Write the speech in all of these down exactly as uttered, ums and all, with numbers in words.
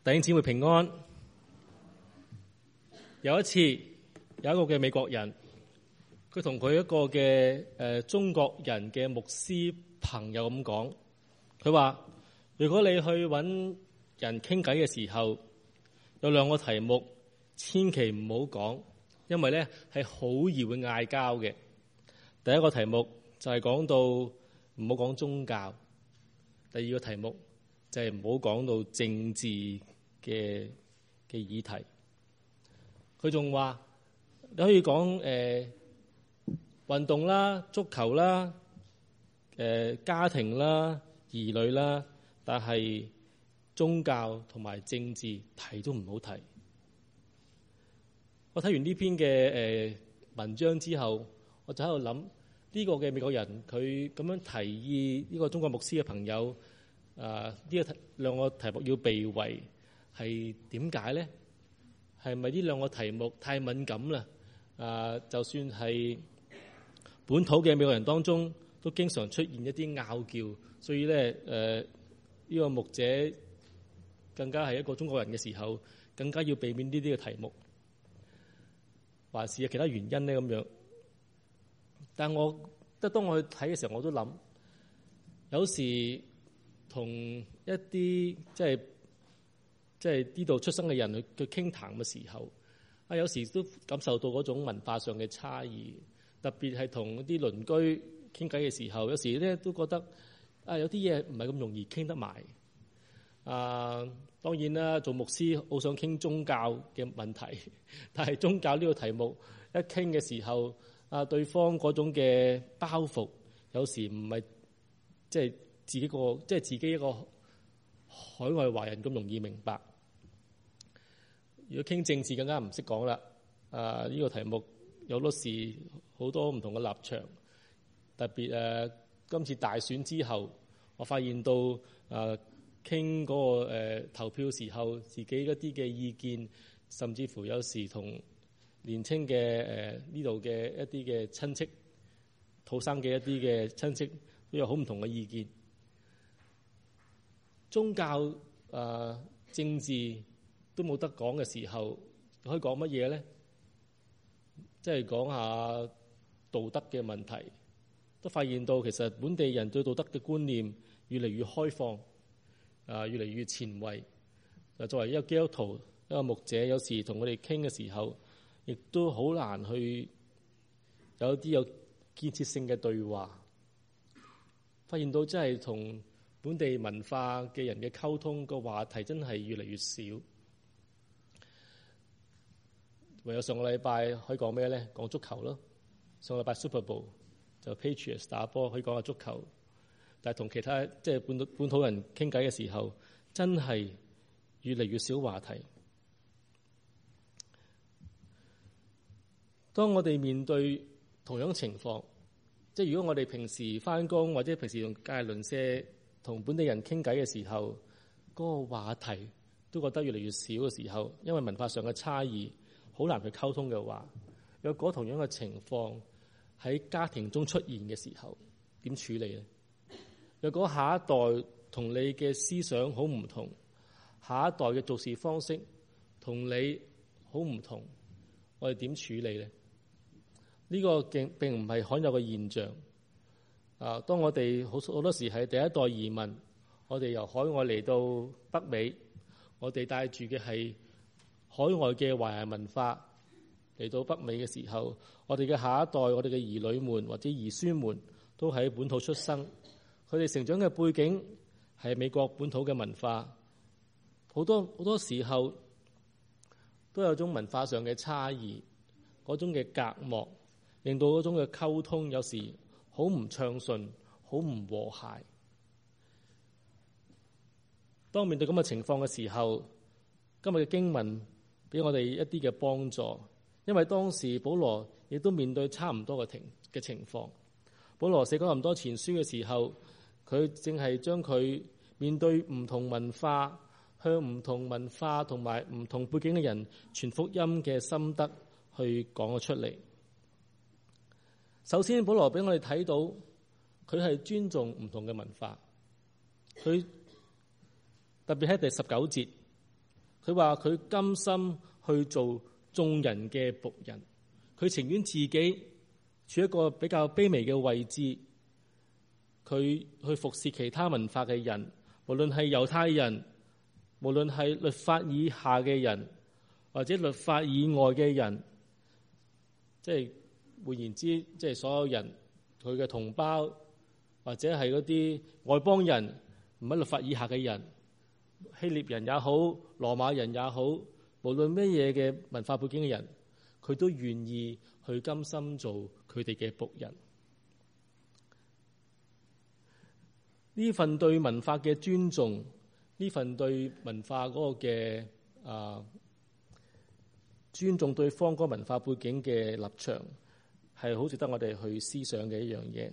弟兄姊妹平安。有一次，有一個嘅美國人，佢同佢一個嘅誒、呃、中國人嘅牧師朋友咁講，佢話：如果你去揾人傾偈嘅時候，有兩個題目，千祈唔好講，因為咧係好易會嗌交嘅。第一個題目就係講到唔好講宗教，第二個題目就係唔好講到政治嘅嘅議題。佢仲話你可以講誒、呃、運動啦、足球啦、誒、呃、家庭啦、兒女啦，但係宗教同埋政治提都唔好提。我睇完呢篇嘅誒、呃、文章之後，我就喺度諗呢個嘅美國人佢咁樣提議呢個中國牧師嘅朋友啊，呢、呃這個兩個題目要避諱係點解咧？係咪呢兩個題目太敏感啦？啊、呃，就算係本土嘅美國人當中，都經常出現一啲拗撬，所以咧誒呢、呃這個牧者更加係一個中國人嘅時候，更加要避免呢啲嘅題目，還是有其他原因咧咁樣？但我得當我去睇嘅時候，我都諗有時同一啲即係。即係呢度出生嘅人去去傾談嘅時候，啊有時都感受到嗰種文化上嘅差異，特別係同啲鄰居傾偈嘅時候，有時咧都覺得啊有啲嘢唔係咁容易傾得埋。啊當然啦，做牧師好想傾宗教嘅問題，但係宗教呢個題目一傾嘅時候，啊對方嗰種嘅包袱，有時唔係即係自己個即係自己一個海外華人咁容易明白。如果傾政治更加唔識講啦，啊呢個題目有好多時好多唔同嘅立場，特別誒、啊、今次大選之後，我發現到誒傾嗰個誒、呃、投票時候，自己一啲嘅意見，甚至乎有時同年青嘅誒呢度嘅一啲嘅親戚、土生嘅一啲嘅親戚都有好唔同嘅意見。宗教誒、呃、政治都冇得講嘅時候，可以講乜嘢咧？即係講下道德嘅問題，都發現到其實本地人對道德嘅觀念越嚟越開放，啊、呃、越嚟越前衛。作為一個基督徒、一個牧者，有時同佢哋傾嘅時候，亦都好難去有啲有建設性嘅對話。發現到真係同本地文化嘅人嘅溝通個話題真係越嚟越少。唯有上個禮拜可以講咩咧？講足球咯。上個禮拜 Super Bowl 就 Patriots 打波，可以講下足球。但係同其他即係本土本土人傾偈嘅時候，真係越嚟越少話題。當我哋面對同樣情況，即係如果我哋平時返工或者平時用隔籬鄰舍同本地人傾偈嘅時候，嗰個話題都覺得越嚟越少嘅時候，因為文化上嘅差異，好難去溝通嘅話，若果同樣嘅情況喺家庭中出現嘅時候，點處理呢？若果下一代同你嘅思想好唔同，下一代嘅做事方式同你好唔同，我哋點處理呢？呢個並並唔係罕有嘅現象。啊！當我哋好好多時係第一代移民，我哋由海外嚟到北美，我哋帶住嘅係海外嘅華人文化嚟到北美嘅時候，我哋嘅下一代，我哋嘅兒女們或者兒孫們都喺本土出生，佢哋成長嘅背景係美國本土嘅文化，好多好多時候都有種文化上嘅差異，嗰種嘅隔膜，令到嗰種嘅溝通有時好唔暢順，好唔和諧。當面對咁嘅情況嘅時候，今日嘅經文俾我哋一啲嘅幫助，因為當時保羅亦都面對差唔多嘅情嘅情況。保羅寫哥林多前書嘅時候，佢正係將佢面對唔同文化、向唔同文化同埋唔同背景嘅人傳福音嘅心得去講咗出嚟。首先，保羅俾我哋睇到佢係尊重唔同嘅文化。佢特別喺第十九節， 佢話佢甘心去做眾人嘅僕人，佢情願自己處一個比較卑微嘅位置，佢去服侍其他文化嘅人，無論係猶太人，無論係律法以下嘅人，或者律法以外嘅人，即係換言之，即係所有人，佢嘅同胞，或者係嗰啲外邦人，唔係律法以下嘅人，希臘人也好，羅馬人也好，無論乜嘢嘅文化背景嘅人，佢都願意去甘心做佢哋嘅僕人。呢份對文化嘅尊重，呢份對文化嗰個嘅啊尊重對方嗰個文化背景嘅立場，係好值得我哋去思想嘅一樣嘢。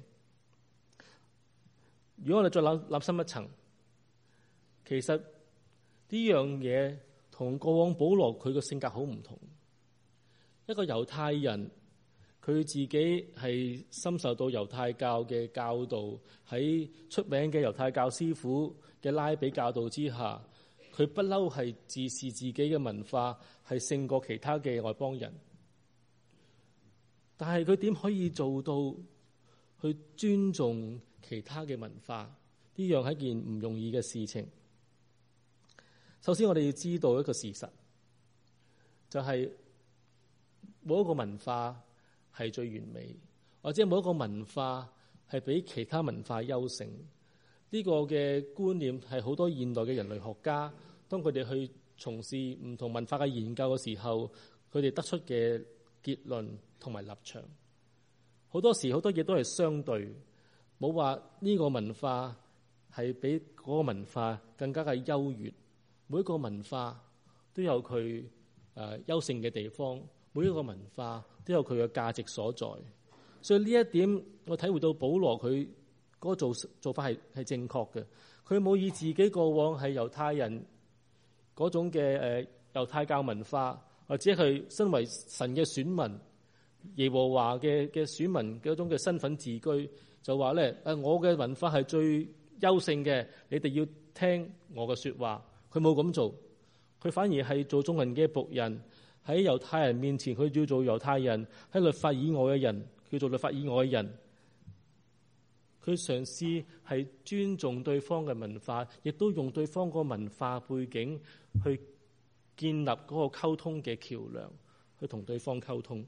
如果我哋再諗諗深一層，其實呢樣嘢同過往保羅佢個性格好唔同。一個猶太人，佢自己係深受到猶太教嘅教導，喺出名嘅猶太教師傅嘅拉比教導之下，佢不嬲係自視自己嘅文化係勝過其他嘅外邦人。但係佢點可以做到去尊重其他嘅文化？呢樣係一件唔容易嘅事情。首先我哋要知道一個事實，就係冇一個文化係最完美，或者冇一個文化係比其他文化優勝。呢個嘅觀念係好多現代嘅人類學家，當佢哋去從事唔同文化嘅研究嘅時候，佢哋得出嘅結論同埋立場。好多時好多嘢都係相對，冇話呢個文化係比嗰個文化更加嘅優越。每一個文化都有佢誒優勝嘅地方，每一個文化都有佢嘅價值所在。所以呢一點，我體會到保羅佢嗰個做做法係係正確嘅。佢冇以自己過往係猶太人嗰種嘅誒猶太教文化，或者係身為神嘅選民、耶和華嘅嘅選民嘅嗰種嘅身份自居，就話咧誒我嘅文化係最優勝嘅，你哋要聽我嘅説話。佢冇咁做，佢反而係做眾人嘅僕人。喺猶太人面前，佢要做猶太人；喺律法以外嘅人，佢做律法以外嘅人。佢嘗試係尊重對方嘅文化，亦都用對方個文化背景去建立嗰個溝通嘅橋梁，去同對方溝通，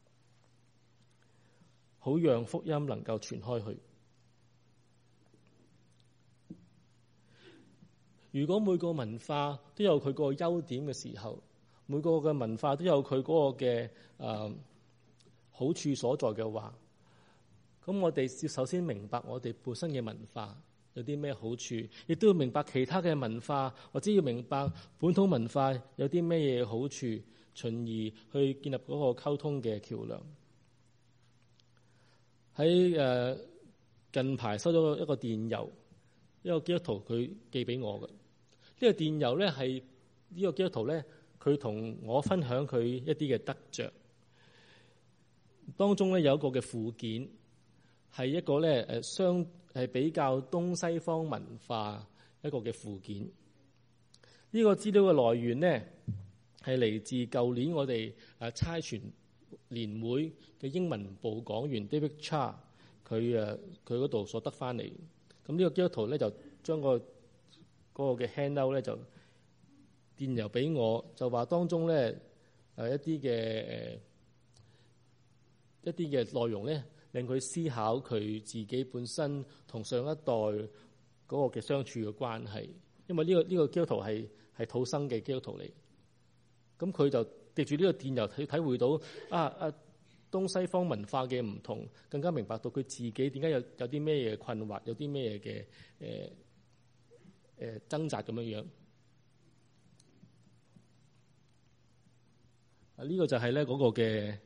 好讓福音能夠傳開去。如果每個文化都有佢個優點嘅時候，每個嘅文化都有佢嗰個嘅誒、呃、好處所在嘅話，咁我哋要首先明白我哋本身嘅文化有啲咩好處，亦都要明白其他嘅文化，或者要明白本土文化有啲咩嘢好處，從而去建立嗰個溝通嘅橋梁。喺誒、呃、近排收咗一個電郵，一個基督徒佢寄俾我嘅。呢、這個電郵咧係呢個基督徒咧，佢同我分享佢一啲嘅得着，當中咧有一個嘅附件係一個咧誒相係比較東西方文化一個嘅附件。呢、這個資料嘅來源咧係嚟自舊年我哋誒差傳年會嘅英文部講員 David Cha 佢誒佢嗰度所得翻嚟。咁呢個基督徒咧就將個嗰個嘅 handout 咧就電郵俾我，就話當中咧誒一啲嘅誒一啲嘅內容咧，令佢思考佢自己本身同上一代嗰個嘅相處嘅關係。因為呢個呢個基督徒係係土生嘅基督徒嚟，咁佢就藉住呢個電郵體體會到啊啊東西方文化嘅唔同，更加明白到佢自己點解有有啲咩嘢困惑，有啲咩嘢嘅誒。誒掙扎咁樣樣啊！呢、這個就係咧嗰個嘅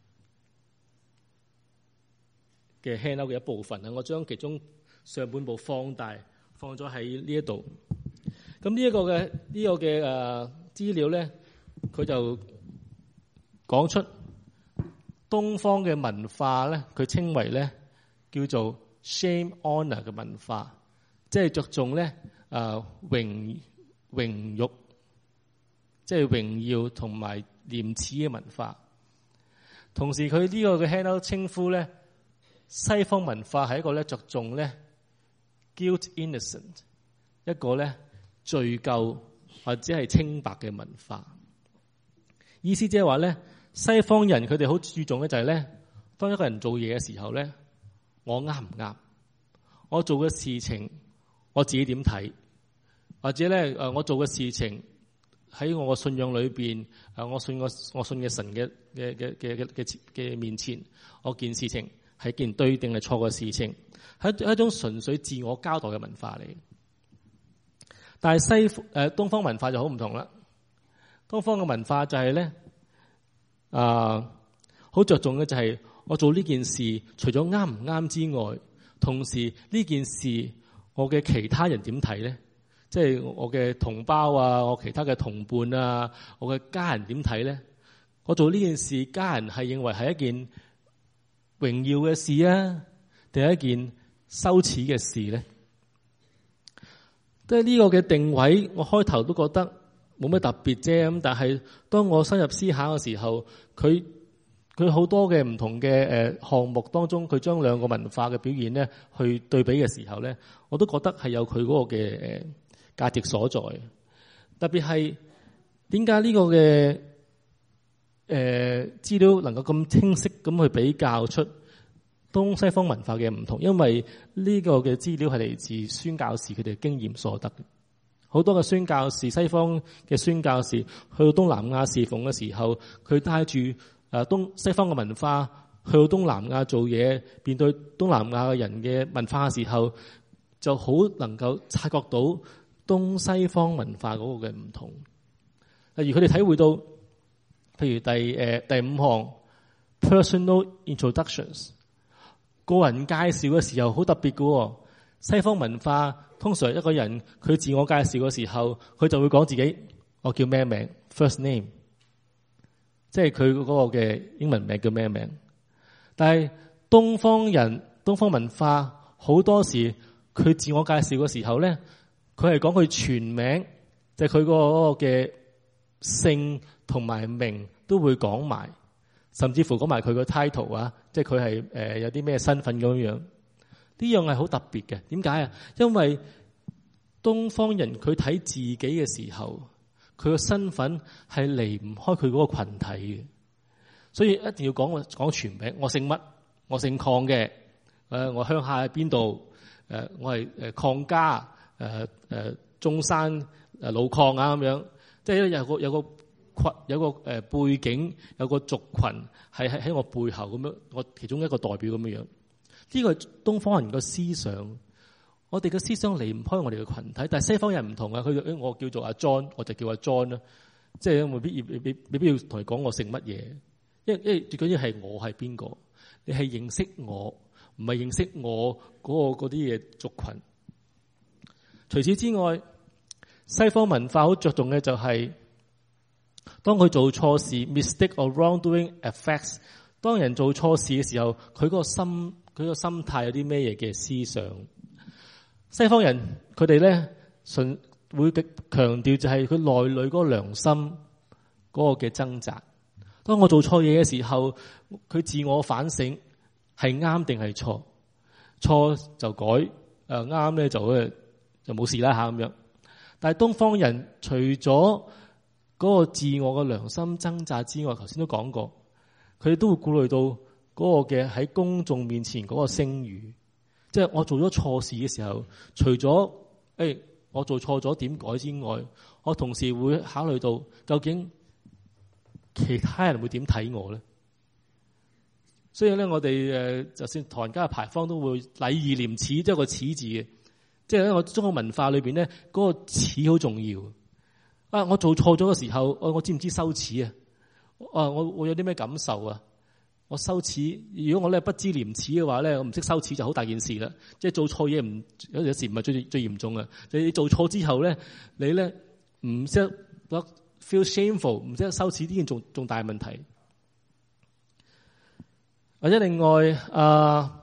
嘅 handout 嘅一部分啊！我將其中上半部放大，放咗喺呢一度。咁呢一個嘅呢、這個嘅誒資料咧，佢就講出東方嘅文化咧，佢稱為咧叫做 shame honor 嘅文化，即係着重咧。啊，榮榮辱即係榮耀同埋廉恥嘅文化。同時佢呢個嘅 handout 稱呼咧，西方文化係一個咧着重咧 guilt innocent， 一個咧罪疚或者係清白嘅文化。意思即係話咧，西方人佢哋好注重嘅就係咧，當一個人做嘢嘅時候咧，我啱唔啱？我做嘅事情我自己點睇？或者咧誒，我做嘅事情喺我嘅信仰裏邊，誒，我信我我信嘅神嘅嘅嘅嘅嘅嘅面前，我件事情係件對定係錯嘅事情，係一種純粹自我交代嘅文化嚟。但係西誒東方文化就好唔同啦。東方嘅文化就係咧啊，好着重嘅就係我做呢件事，除咗啱唔啱之外，同時呢件事我嘅其他人點睇咧？即係我嘅同胞啊，我其他嘅同伴啊，我嘅家人點睇咧？我做呢件事，家人係認為係一件榮耀嘅事啊，定係一件羞恥嘅事咧？即係呢個嘅定位，我開頭都覺得冇咩特別啫。咁但係當我深入思考嘅時候，佢佢好多嘅唔同嘅誒項目當中，佢將兩個文化嘅表現咧去對比嘅時候咧，我都覺得係有佢嗰個嘅誒價值所在。特別係點解呢個嘅誒資料能夠咁清晰咁去比較出東西方文化嘅唔同？因為呢個嘅資料係嚟自宣教士佢哋經驗所得嘅。好多嘅宣教士，西方嘅宣教士去到東南亞侍奉嘅時候，佢帶住誒東西方嘅文化去到東南亞做嘢，面對東南亞嘅人嘅文化嘅時候，就好能夠察覺到東西方文化嗰個嘅唔同。例如佢哋體會到，譬如第誒第五項 personal introductions， 個人介紹嘅時候好特別嘅。西方文化通常一個人佢自我介紹嘅時候，佢就會講自己我叫咩名 first name， 即係佢嗰個嘅英文名叫咩名。但係東方人東方文化好多時佢自我介紹嘅時候咧，佢係講佢全名，就係佢嗰個嘅姓同埋名都會講埋，甚至乎講埋佢個 title 啊，即係佢係誒有啲咩身份咁樣。呢樣係好特別嘅。點解啊？因為東方人佢睇自己嘅時候，佢個身份係離唔開佢嗰個群體嘅，所以一定要講講全名。我姓乜？我姓鄺嘅。誒，我鄉下喺邊度？誒，我係誒鄺家。誒誒，中山誒老鄺啊咁樣。即係有個有個群，有個誒背景，有個族群係喺喺我背後咁樣，我其中一個代表咁樣樣。呢個係東方人嘅思想，我哋嘅思想離唔開我哋嘅群體，但係西方人唔同啊。佢誒我叫做阿 John， 我就叫阿 John 啦，即係未必未必未必要同你講我姓乜嘢，因為因為最緊要係我係邊個，你係認識我，唔係認識我嗰個嗰啲嘢族群。除此之外，西方文化好着重嘅就係、是、當佢做錯事 mistake or wrongdoing affects， 當人做錯事嘅時候，佢嗰個心。佢個心態有啲咩嘢嘅思想？西方人佢哋咧，純會強調就係佢內裏嗰個良心嗰個嘅掙扎。當我做錯嘢嘅時候，佢自我反省係啱定係錯，錯就改，誒啱咧就誒就冇事啦嚇咁樣。但係東方人除咗嗰個自我嘅良心掙扎之外，頭先都講過，佢哋都會顧慮到嗰個嘅喺公眾面前嗰個聲譽，即係我做咗錯事嘅時候，除咗誒、哎、我做錯咗點改之外，我同時會考慮到究竟其他人會點睇我咧？所以咧，我哋誒就算唐人街嘅牌坊都會禮義廉恥，即係個恥字嘅，即係喺我中國文化裏邊咧，嗰個恥好重要啊！我做錯咗嘅時候，我我知唔知羞恥啊？啊，我我有啲咩感受啊？我羞恥，如果我咧不知廉恥嘅話咧，我唔識羞恥就好大件事啦。即係做錯嘢唔有有時唔係最最嚴重啊。就你做錯之後咧，你咧唔識得 feel shameful， 唔識得羞恥，呢件仲仲大問題。或者另外啊，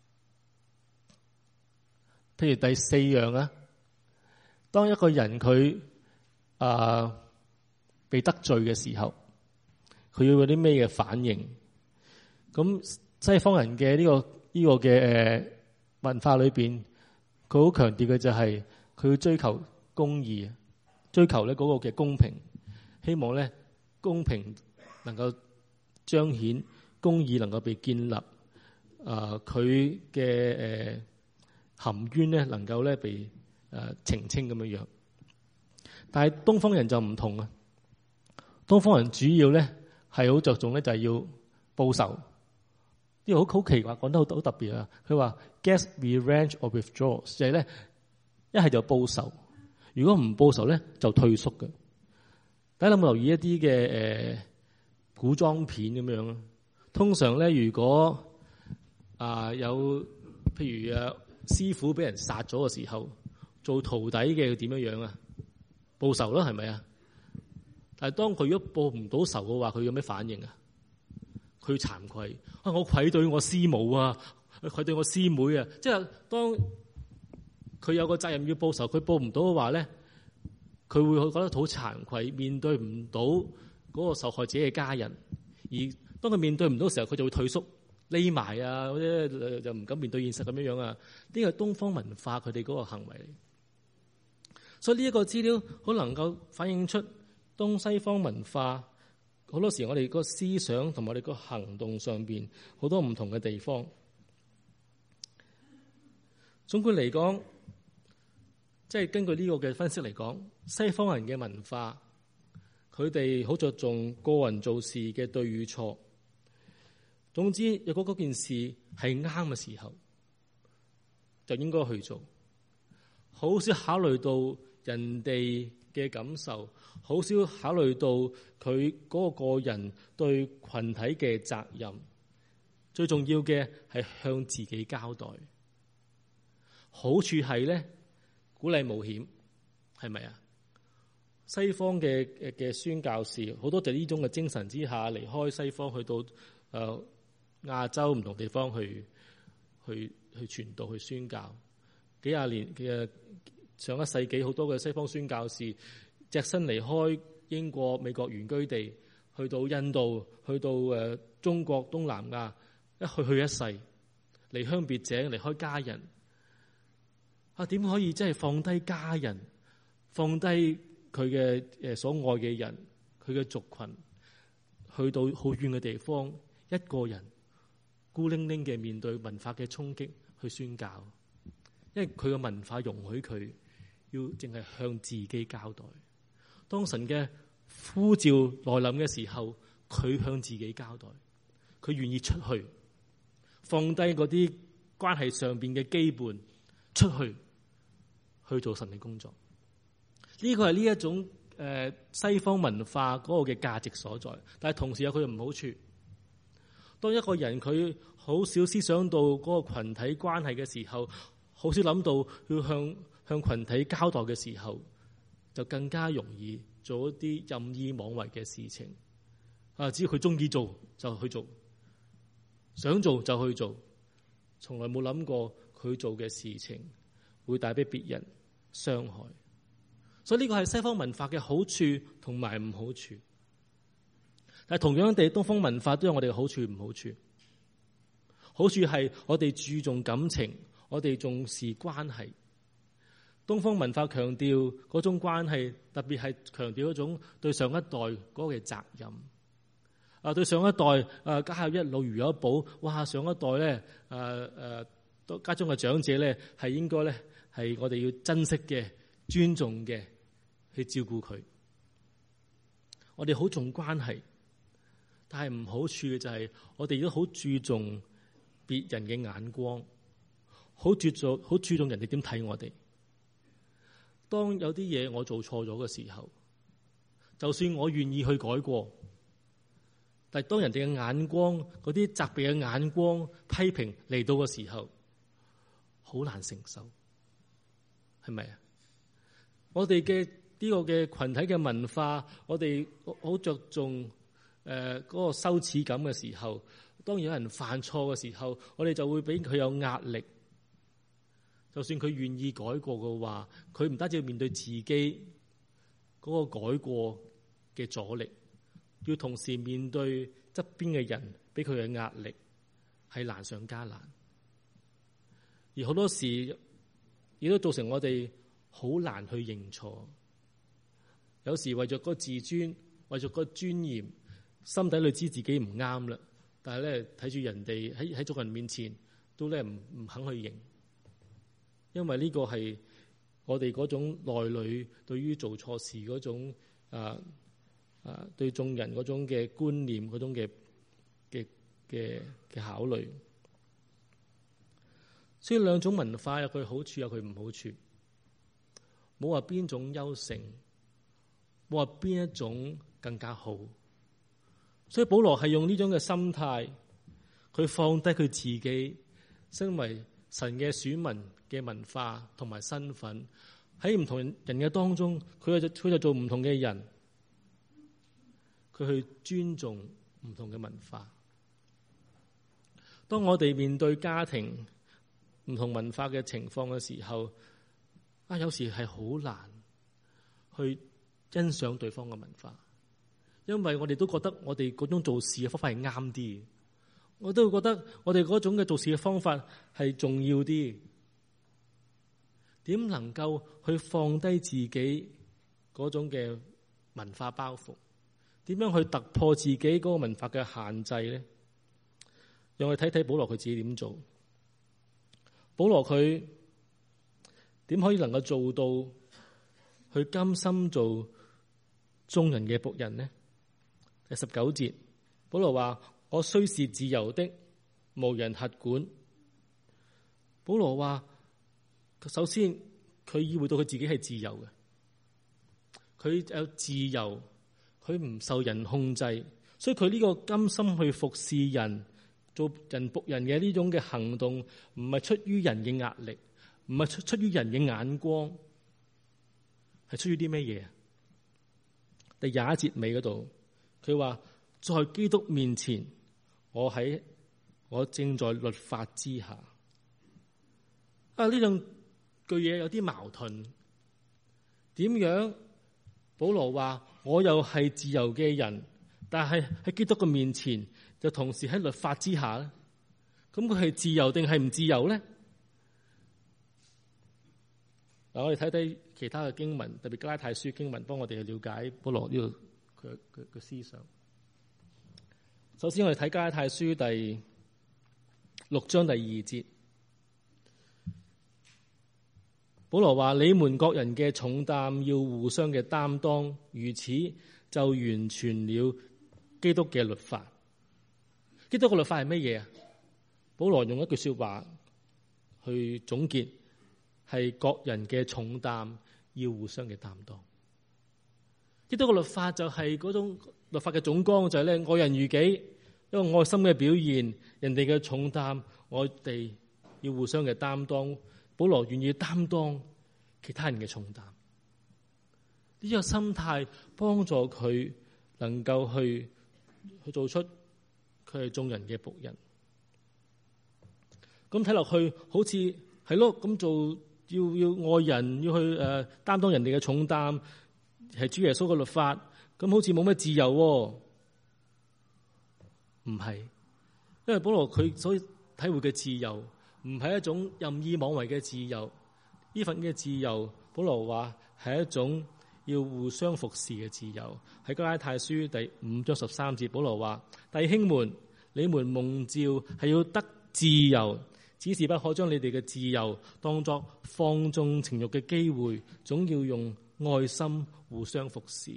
譬如第四樣啊，當一個人佢啊被得罪嘅時候，佢要有啲咩嘅反應？咁西方人嘅呢、這個呢、這個嘅誒文化裏邊，佢好強調嘅就係佢要追求公義，追求咧嗰個嘅公平，希望咧公平能夠彰顯，公義能夠被建立，啊佢嘅誒含冤咧能夠咧被誒澄清咁樣樣。但係東方人就唔同啊，東方人主要咧係好着重咧就係要報仇。呢個好好奇怪，講得好好特別啊！佢話 get revenge or withdraw， 就係咧一係就報仇，如果唔報仇咧就退縮嘅。大家有冇留意一啲嘅誒古裝片咁樣啊？通常咧，如果啊、呃、有譬如啊師傅俾人殺咗嘅時候，做徒弟嘅點樣樣啊？報仇咯，係咪啊？但係當佢如果報唔到仇嘅話，佢有咩反應啊？佢慚愧啊！我愧對我師母啊，愧對我師妹啊！即係當佢有個責任要報仇，佢報唔到嘅話咧，佢會覺得好慚愧，面對唔到嗰個受害者嘅家人。而當佢面對唔到嘅時候，佢就會退縮、匿埋啊，或者就唔敢面對現實咁樣樣啊。呢個係東方文化佢哋嗰個行為嚟。所以呢一個資料好能夠反映出東西方文化。好多時我哋個思想同埋我哋個行動上邊好多唔同嘅地方。總括嚟講，即係根據呢個嘅分析嚟講，西方人嘅文化，佢哋好着重個人做事嘅對與錯。總之，如果嗰件事係啱嘅時候，就應該去做，好少考慮到人哋嘅感受，好少考慮到佢嗰個個人對群體嘅責任。最重要嘅係向自己交代。好處係咧，鼓勵冒險，係咪啊？西方嘅嘅宣教士好多就呢種嘅精神之下離開西方，去到誒、呃、亞洲唔同地方去去去傳道、去宣教。幾廿年嘅上一世紀，好多嘅西方宣教士隻身離開英國、美國原居地，去到印度，去到誒中國東南亞，一去去一世，離鄉別井，離開家人。啊，點可以真係放低家人，放低佢嘅誒所愛嘅人，佢嘅族群，去到好遠嘅地方，一個人孤零零嘅面對文化嘅衝擊去宣教，因為佢嘅文化容許佢要淨係向自己交代。當神嘅呼召來臨嘅時候，佢向自己交代，佢願意出去，放低嗰啲關係上邊嘅羈絆，出去去做神嘅工作。呢個係呢一種誒、呃、西方文化嗰個嘅價值所在，但係同時有佢嘅唔好處。當一個人佢好少思想到嗰個群體關係嘅時候，好少諗到要向向群體交代嘅時候，就更加容易做一啲任意妄為嘅事情。啊，只要佢中意做就去做，想做就去做，從來冇諗過佢做嘅事情會帶俾別人傷害。所以呢個係西方文化嘅好處同埋唔好處。但係同樣地，東方文化都有我哋嘅好處唔好處。好處係我哋注重感情，我哋重視關係。東方文化強調嗰種關係，特別係強調嗰種對上一代嗰個嘅責任。啊，對上一代啊，家有一老如有一寶。哇，上一代咧，誒、啊、誒，家中嘅長者咧，係應該咧係我哋要珍惜嘅、尊重嘅，去照顧佢。我哋好重關係，但係唔好處嘅就係我哋都好注重別人嘅眼光，好注重好注重人哋點睇我哋。當有啲嘢我做錯咗嘅時候，就算我願意去改過，但係當人哋嘅眼光，嗰啲責備嘅眼光、批評嚟到嘅時候，好難承受，係咪啊？我哋嘅呢個嘅群體嘅文化，我哋好着重誒嗰個羞恥感嘅時候，當有人犯錯嘅時候，我哋就會俾佢有壓力。就算佢願意改過嘅話，佢唔單止要面對自己嗰個改過嘅阻力，要同時面對側邊嘅人俾佢嘅壓力，係難上加難。而好多時亦都造成我哋好難去認錯。有時為咗個自尊，為咗個尊嚴，心底裏知自己唔啱啦，但係咧睇住人哋喺喺眾人面前都咧唔唔肯去認，因為呢個係我哋嗰種內裏對於做錯事嗰種啊啊對眾人嗰種嘅觀念嗰種嘅嘅嘅嘅考慮。所以兩種文化有佢好處，有佢唔好處，冇話邊種優勝，冇話邊一種更加好。所以保羅係用呢種嘅心態，佢放低佢自己身為神嘅選民嘅文化同埋身份，喺唔同人嘅當中，佢就佢就做唔同嘅人，佢去尊重唔同嘅文化。當我哋面對家庭唔同文化嘅情況嘅時候，啊，有時係好難去欣賞對方嘅文化，因為我哋都覺得我哋嗰種做事嘅方法係啱啲，我都會覺得我哋嗰種嘅做事嘅方法係重要啲。點能夠去放低自己嗰種嘅文化包袱？點樣去突破自己嗰個文化嘅限制咧？讓我哋睇睇保羅佢自己點做。保羅佢點可以能夠做到去甘心做眾人嘅僕人呢？第十九節，保羅話：我雖是自由的，無人轄管。保羅話，首先佢意會到佢自己係自由嘅，佢有自由，佢唔受人控制，所以佢呢個甘心去服侍人，做人僕人嘅呢種嘅行動，唔係出於人嘅壓力，唔係出出於人嘅眼光，係出於啲咩嘢？第廿一節尾嗰度，佢話：在基督面前，我喺我正在律法之下。啊，呢兩句嘢有啲矛盾。點樣？保羅話：我又係自由嘅人，但係喺基督嘅面前，就同時喺律法之下咧。咁佢係自由定係唔自由咧？嗱，我哋睇睇其他嘅經文，特別加拉太書經文，幫我哋去了解保羅呢個佢佢嘅思想。首先，我哋睇加拉太書第六章第二節，保羅話：你們各人嘅重擔要互相嘅擔當，如此就完全了基督嘅律法。基督嘅律法係乜嘢啊？保羅用一句說話去總結，係各人嘅重擔要互相嘅擔當。基督嘅律法就係嗰種律法嘅總綱，就係咧愛人如己，一個愛心嘅表現。人哋嘅重擔，我哋要互相嘅擔當。保羅願意擔當其他人嘅重擔，呢個心態幫助佢能夠去去做出佢係眾人嘅僕人。咁睇落去好似係咯，咁做要要愛人，要去誒、呃、擔當人哋嘅重擔，係主耶穌嘅律法，咁好似冇咩自由喎。唔係，因為保羅佢所體會嘅自由，唔係一種任意妄為嘅自由。呢份嘅自由，保羅話係一種要互相服侍嘅自由。喺加拉太書第五章十三節，保羅話：弟兄們，你們蒙召係要得自由，只是不可將你哋嘅自由當作放縱情慾嘅機會，總要用愛心互相服侍。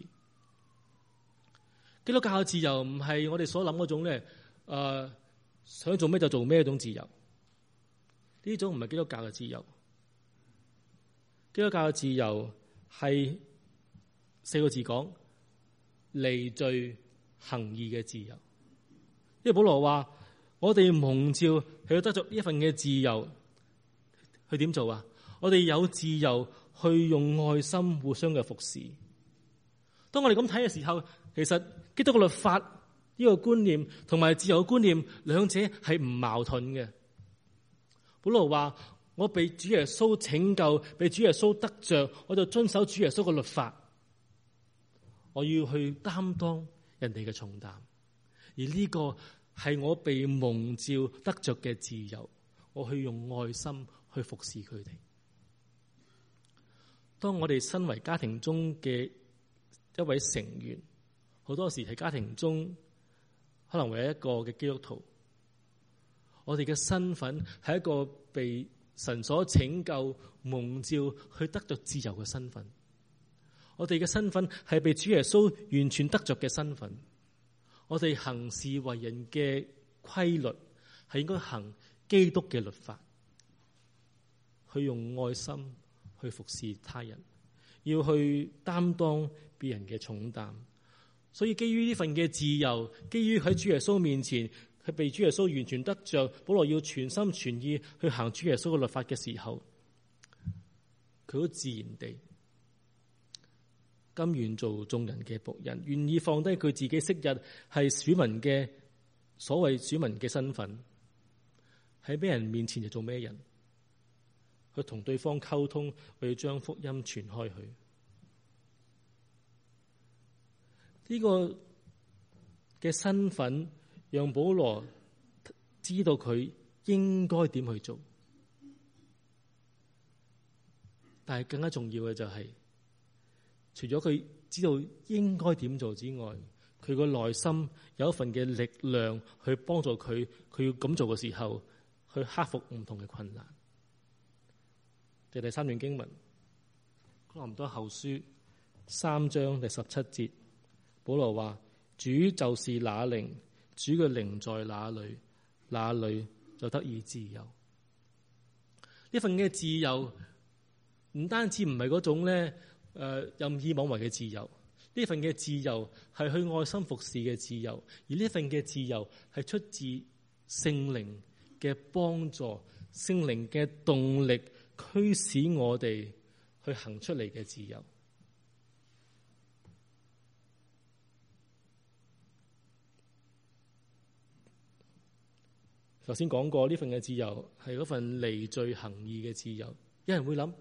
基督教嘅自由唔係我哋所諗嗰種咧，誒、呃、想做咩就做咩一種自由。呢種唔係基督教嘅自由。基督教嘅自由係四個字講：離罪行義嘅自由。因為保羅話：我哋蒙召係要得着呢一份嘅自由，去點做啊？我哋有自由去用愛心互相嘅服侍。當我哋咁睇嘅時候，其實基督嘅律法呢個觀念同埋自由嘅觀念，兩者係唔矛盾嘅。保羅話：我被主耶穌拯救，被主耶穌得着，我就遵守主耶穌嘅律法。 我要去擔當人哋嘅重擔，而呢個係我被蒙召得着嘅自由，我去用愛心去服侍佢哋。當我哋身為家庭中嘅一位成員，好多時喺家庭中可能為一個嘅基督徒，我哋嘅身份係一個被神所拯救、蒙召去得着自由嘅身份。我哋嘅身份係被主耶穌完全得着嘅身份。我哋行事為人嘅規律係應該行基督嘅律法，去用愛心去服侍他人，要去擔當別人嘅重擔。所以基於呢份嘅自由，基於喺主耶穌面前係被主耶穌完全得着，保羅要全心全意去行主耶穌嘅律法嘅時候，佢好自然地甘願做眾人嘅僕人，願意放低佢自己昔日係選民嘅所謂選民嘅身份，喺咩人面前就做咩人，去同對方溝通，去將福音傳開去。呢個嘅身份讓保羅知道佢應該點去做，但係更加重要嘅就係，除咗佢知道應該點做之外，佢個內心有一份嘅力量去幫助佢，佢要咁做嘅時候，去克服唔同嘅困難。第第三段經文，哥林多後書三章第十七節。保羅話：主就是那靈，主嘅靈在哪裏，哪裏就得以自由。呢份嘅自由唔單止唔係嗰種咧誒任意妄為嘅自由，呢份嘅自由係去愛心服侍嘅自由，而呢份嘅自由係出自聖靈嘅幫助，聖靈嘅動力驅使我哋去行出嚟嘅自由。頭先講過呢份嘅自由係嗰份離罪行義嘅自由。有人會諗，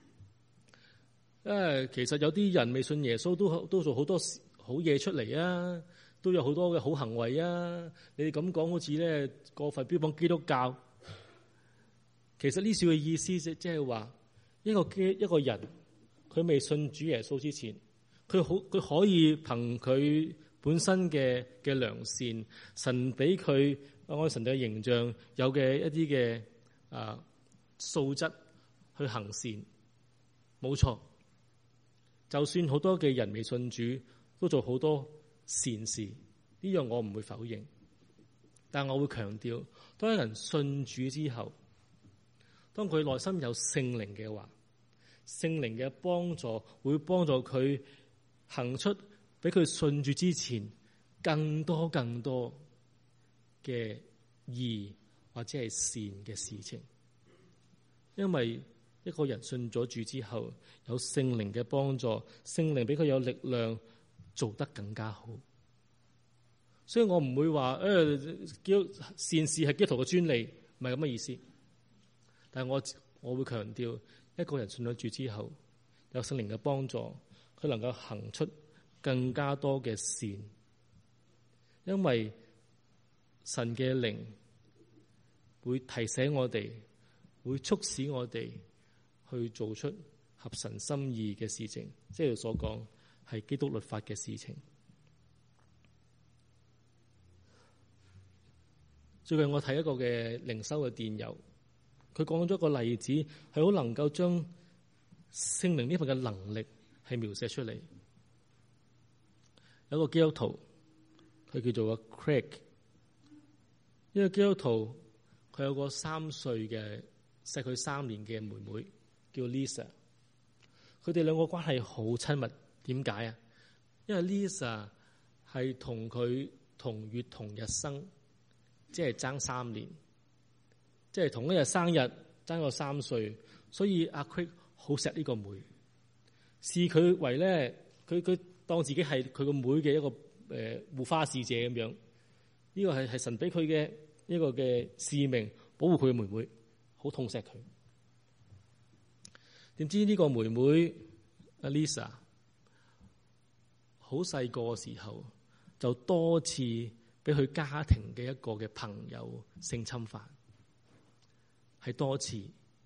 誒，其實有啲人未信耶穌都都做好多好嘢出嚟啊，都有好多嘅好行為啊。你哋咁講好似咧過分標榜基督教。其實呢少嘅意思即即係話，一個基一個人佢未信主耶穌之前，佢好佢可以憑佢本身嘅嘅良善，神俾佢按神嘅形象有嘅一啲嘅啊素質去行善，冇錯。就算好多嘅人未信主，都做好多善事，呢樣我唔會否認。但我會強調，當一個人信主之後，當佢內心有聖靈嘅話，聖靈嘅幫助會幫助佢行出比佢信主之前更多更多嘅義或者係善嘅事情。因為一個人信咗主之後，有聖靈嘅幫助，聖靈俾佢有力量做得更加好。所以我唔會話誒叫善事係基督徒嘅專利，唔係咁嘅意思。但係我我會強調，一個人信咗主之後，有聖靈嘅幫助，佢能夠行出更加多嘅善，因為神嘅靈會提醒我哋，會促使我哋去做出合神心意嘅事情，即係所講係基督律法嘅事情。最近我睇一個嘅靈修嘅電郵，佢講咗一個例子，係好能夠將聖靈呢份嘅能力係描寫出嚟。有一個基督徒，佢叫做阿 Craig。呢個基督徒佢有個三歲嘅細佢三年嘅妹妹叫 Lisa。佢哋兩個關係好親密，點解啊？因為 Lisa 係同佢同月同日生，即係爭三年，即係同一日生日爭個三歲，所以阿 Craig 好錫呢個妹，視佢為咧，佢佢當自己係佢個妹嘅一個誒護花使者咁樣。呢個係係神俾佢嘅一個嘅使命，保護佢嘅妹妹，好痛錫佢。點知呢個妹妹阿 Lisa 好細個嘅時候就多次俾佢家庭嘅一個嘅朋友性侵犯，係多次。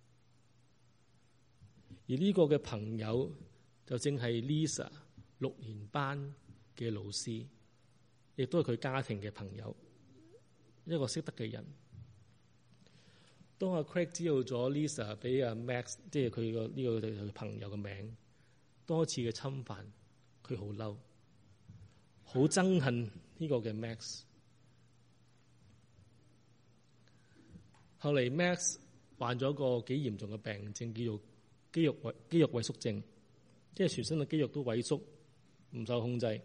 而呢個嘅朋友就正係 Lisa 六年班嘅老師，亦都係佢家庭嘅朋友，一個識得嘅人。當阿 Craig 知道咗 Lisa 俾阿 Max， 即係佢個呢個佢朋友嘅名多次嘅侵犯，佢好嬲，好憎恨呢個嘅 Max。後嚟 Max 患咗個幾嚴重嘅病症，叫做肌肉萎肌肉萎縮症，即係全身嘅肌肉都萎縮，唔受控制。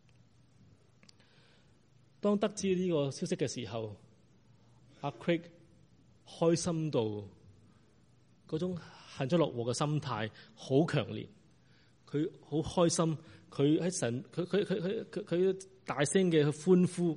當得知呢個消息嘅時候，阿 Craig 開心到嗰種幸災樂禍嘅心態好強烈，佢好開心，佢喺神，佢佢佢佢佢佢大聲嘅去歡呼。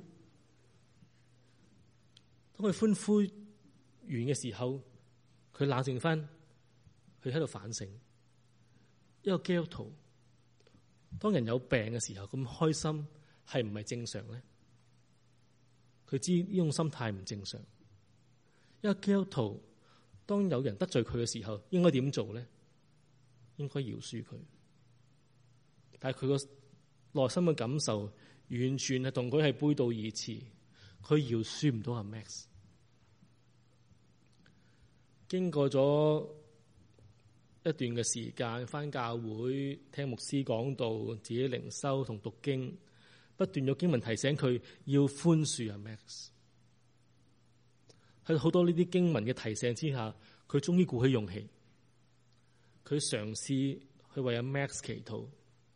當佢歡呼完嘅時候，佢冷靜翻，佢喺度反省。一個基督徒，當人有病嘅時候咁開心，係唔係正常咧？佢知呢種心態唔正常。一個基督徒，當有人得罪佢嘅時候，應該點做咧？應該饒恕佢。但係佢個內心嘅感受，完全係同佢係背道而馳。佢饒恕唔到阿 Max。經過咗一段嘅時間，返教會聽牧師講道，自己靈修同讀經，不斷有經文提醒佢要寬恕阿 Max。喺好多呢啲經文嘅提醒之下，佢終於鼓起勇氣，佢嘗試去為阿 Max 祈禱。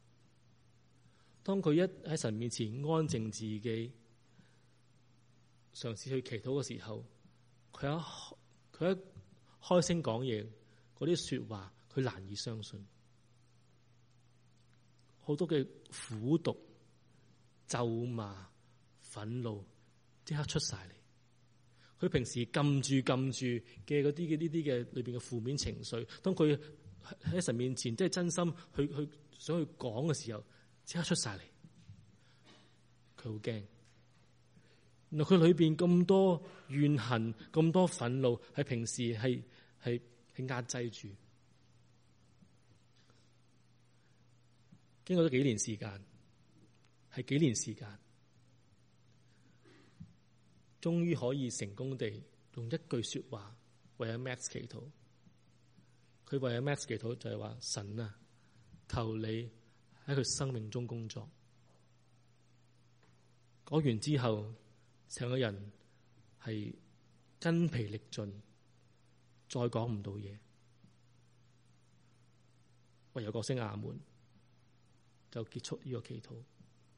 當佢一喺神面前安靜自己，嘗試去祈禱嘅時候，佢一佢一開聲講嘢，嗰啲說話佢難以相信，好多嘅苦毒、咒罵、憤怒即刻出晒嚟。佢平時禁住禁住嘅嗰啲嘅呢啲嘅裏邊嘅負面情緒，當佢喺神面前即係真心去去想去講嘅時候，即刻出晒嚟。佢好驚，原來佢裏邊咁多怨恨、咁多憤怒，係平時係係係壓制住。經過咗幾年時間，係幾年時間。終於可以成功地用一句說話為阿 Max 祈禱。佢為阿 Max 祈禱就係話：神啊，求你喺佢生命中工作。講完之後，成個人係筋疲力盡，再講唔到嘢，唯有個聲阿門，就結束呢個祈禱。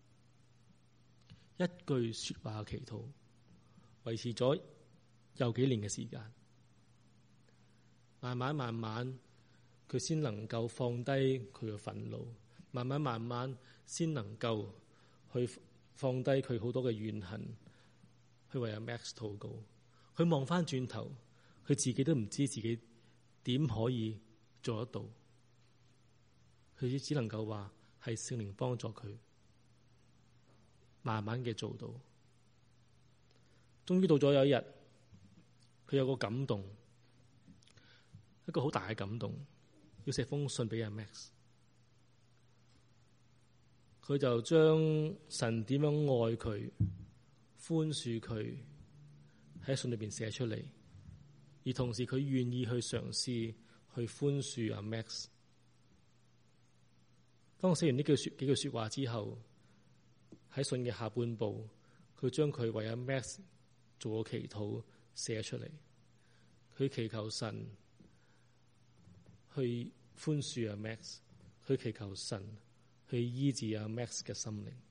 一句說話嘅祈禱。維持咗有幾年嘅時間，慢慢慢慢，佢先能夠放低佢嘅憤怒，慢慢慢慢先能夠去放低佢好多嘅怨恨，去為阿 Max 禱告。佢望翻轉頭，佢自己都唔知自己點可以做得到，佢只能夠話係聖靈幫助佢，慢慢嘅做到。終於到咗有一日，佢有個感動，一個好大嘅感動，要寫封信俾阿 Max。佢就將神點樣愛佢、寬恕佢喺信裏邊寫出嚟，而同時佢願意去嘗試去寬恕阿 Max。當我寫完呢句說幾句說話之後，喺信嘅下半部，佢將佢為阿 Max做個祈禱寫出嚟，佢祈求神去寬恕阿 Max， 佢祈求神去醫治阿 Max 嘅心靈。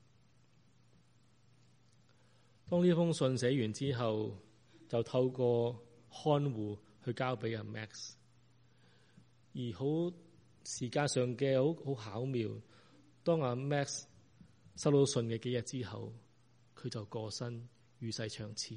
當呢封信寫完之後，就透過看護去交俾阿 Max， 而好時間上嘅好好巧妙，當阿 Max 收到信嘅幾日之後，佢就過身，與世長辭。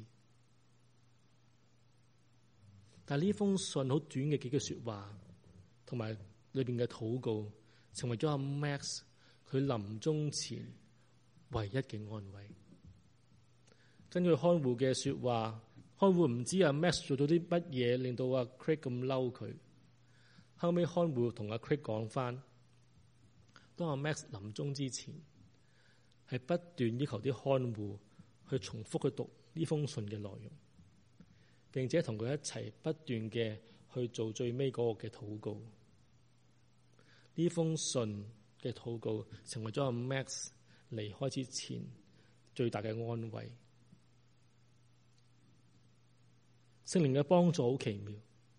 但係呢封信好短嘅幾句說話，同埋裏邊嘅禱告，成為咗阿 Max 佢臨終前唯一嘅安慰。根據看護嘅說話，看護唔知阿 Max 做咗啲乜嘢令到阿 Craig 咁嬲佢。後尾看護同阿 Craig 講翻，當阿 Max 臨終之前，係不斷要求啲看護去重複去讀呢封信嘅內容，並且同佢一齊不斷嘅去做最尾嗰個嘅禱告。呢封信嘅禱告成為咗阿 Max 離開之前最大嘅安慰。聖靈嘅幫助好奇妙，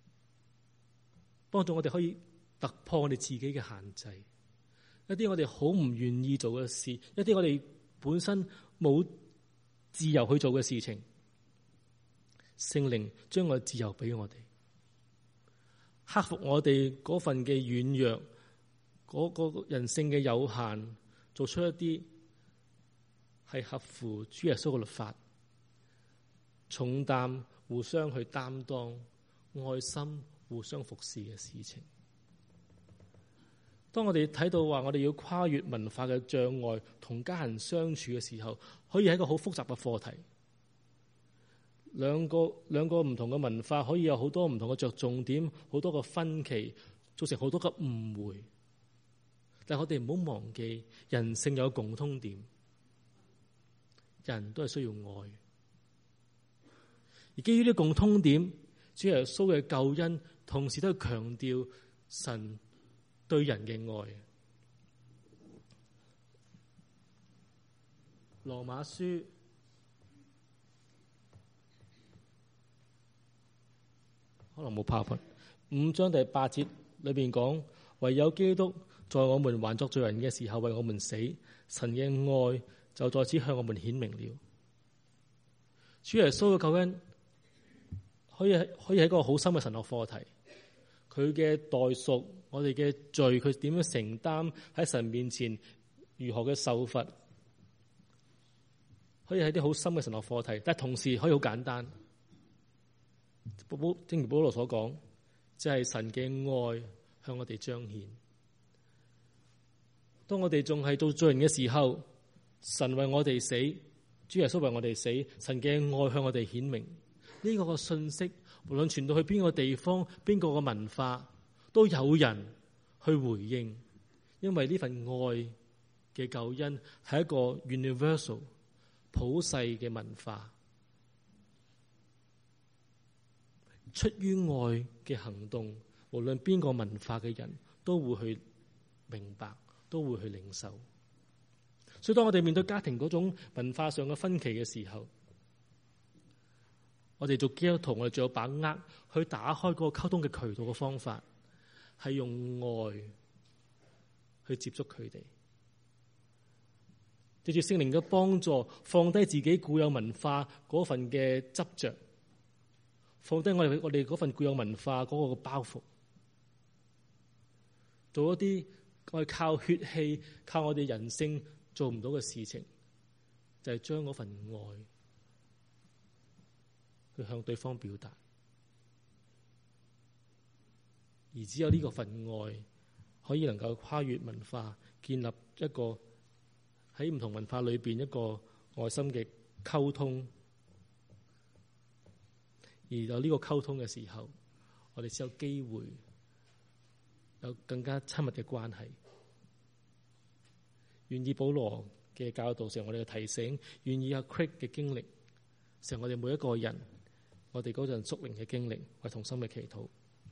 幫助我哋可以突破我哋自己嘅限制，一啲我哋好唔願意做嘅事，一啲我哋本身冇自由去做嘅事情，聖靈將個自由俾我哋，克服我哋嗰份嘅軟弱，嗰個人性嘅有限，做出一啲係合乎主耶穌嘅律法，重擔互相去擔當，愛心互相服侍嘅事情。當我哋睇到話我哋要跨越文化嘅障礙，同家人相處嘅時候，可以係一個好複雜嘅課題。兩個兩個唔同嘅文化可以有好多唔同嘅着重點，好多個分歧，造成好多個誤會。但我哋唔好忘記，人性有共通點，人都係需要愛。而基於呢個共通點，主耶穌嘅救恩同時都係強調神對人嘅愛。羅馬書可能冇PowerPoint，五章第八節裏邊講，唯有基督在我們還作罪人嘅時候為我們死，神嘅愛就在此向我們顯明了。主耶穌嘅救恩可以可以係一個好深嘅神學課題，佢嘅代贖，我哋嘅罪，佢點樣承擔喺神面前，如何嘅受罰，可以係啲好深嘅神學課題，但係同時可以好簡單。正如保羅所講，即係神嘅愛向我哋彰顯。當我哋仲係做罪人嘅時候，神為我哋死，主耶穌為我哋死，神嘅愛向我哋顯明。呢個個信息，無論傳到去邊個地方，邊個嘅文化，都有人去回應，因為呢份愛嘅救恩係一個 universal 普世嘅文化，出於愛嘅行動，無論邊個文化嘅人都會去明白，都會去領受。所以當我哋面對家庭嗰種文化上嘅分歧嘅時候，我哋做基督徒，我哋仲有把握去打開嗰個溝通嘅渠道嘅方法，係用愛去接觸佢哋，藉住聖靈嘅幫助，放低自己固有文化嗰份嘅執着，放低我哋我哋嗰份固有文化嗰個包袱，做一啲我哋靠血氣、靠我哋人性做唔到嘅事情，就係將嗰份愛去向對方表達，而只有呢個份愛可以能夠跨越文化，建立一個喺唔同文化裏邊一個愛心嘅溝通。而有呢個溝通嘅時候，我哋先有機會有更加親密嘅關係。願意保羅嘅教導成我哋嘅提醒，願意阿 Craig 嘅經歷成我哋每一個人，我哋嗰陣屬靈嘅經歷，為同心嘅祈禱。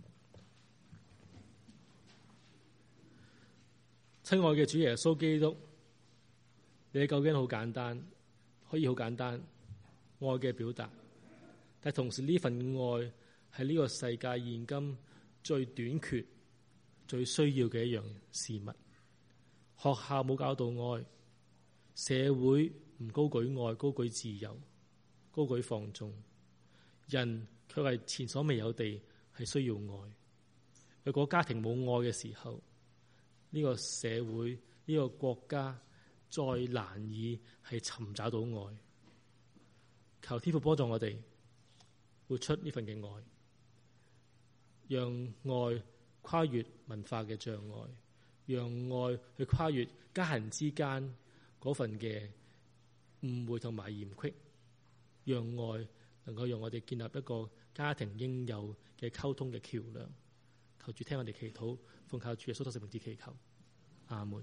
親愛嘅主耶穌基督，你嘅救恩好簡單，可以好簡單，愛嘅表達，但同時呢份愛係呢個世界現今最短缺、最需要嘅一樣事物。學校冇教導愛，社會唔高舉愛，高舉自由，高舉放縱，人卻係前所未有地係需要愛。如果家庭冇愛嘅時候，呢個社會、呢個國家再難以係尋找到愛。求天父幫助我哋活出呢份嘅愛，讓愛跨越文化嘅障礙， 讓愛去跨越家人之間嗰份嘅誤會同埋嫌隙，讓愛能夠讓我哋建立一個家庭應有嘅溝通嘅橋樑。求主聽我哋祈禱，奉靠主耶穌多聖名之祈求，阿門。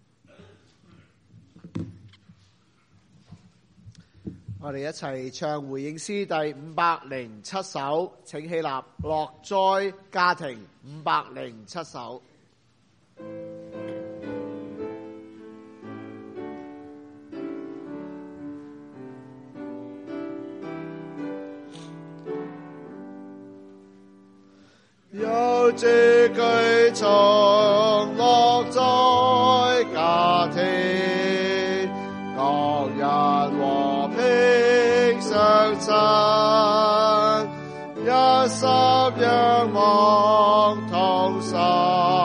我哋一齊唱回應詩第五百零七首，請起立，樂哉家庭五百零七首。有字句從樂哉家庭，各人和平相親，一心仰望同心。